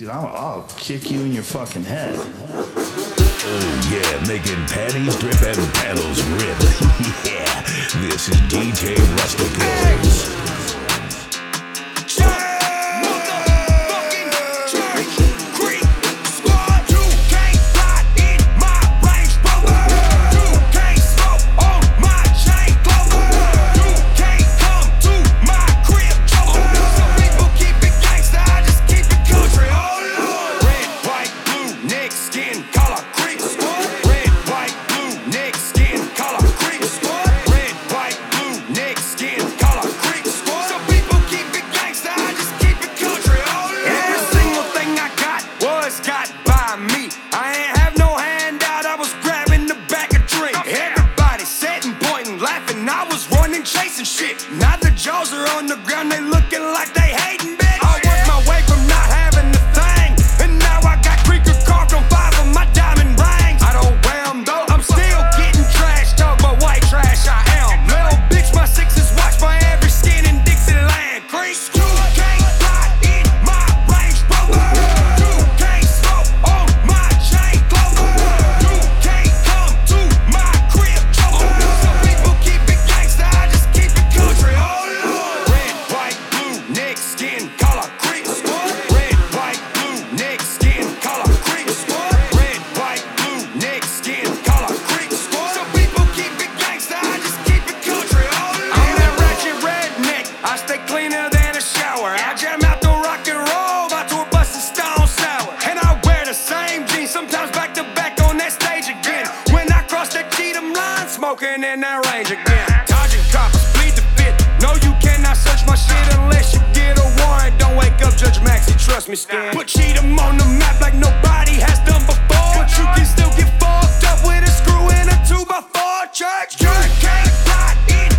Dude, I'll kick you in your fucking head. Oh yeah, making panties drip and paddles rip. Yeah, this is DJ Rusticals. Chasing shit. Now the jaws are on the ground, they looking like they hating, bitch. I worked my way from not having a thing, and now I got Creeker carved on 5 of my diamond rings. I don't wear them though, I'm still getting trash talk, but white trash I am. Little bitch, my 6's watched by every skin in Dixieland Creek. You can't ride in my Range Rover. You can't smoke on my chain clover. You can't come to my crib choker. Some people keep it gangsta, I just keep it country. Oh Lord. Red, white, blue, neck, skin, color, creek. Red, white, blue, neck, skin, color, creek. Red, white, blue, neck, skin, color, creek. Some people keep it gangsta, I just keep it country. Oh Lord. I'm that ratchet redneck, I stay cleaner than a shower. I jam out the rock and roll, my tour bus is stone sour. And I wear the same jeans, sometimes back to back on that stage again. When I cross that Cheatham line, smoking in that range again. Dodging coppers, plead the fifth. No, you cannot search my shit unless you get a warrant. Don't wake up, Judge Maxie, trust me, Stan. Put Cheatham on the map like nobody has done before. But you can still get fucked up with a screw in a 2x4 church. You can't ride in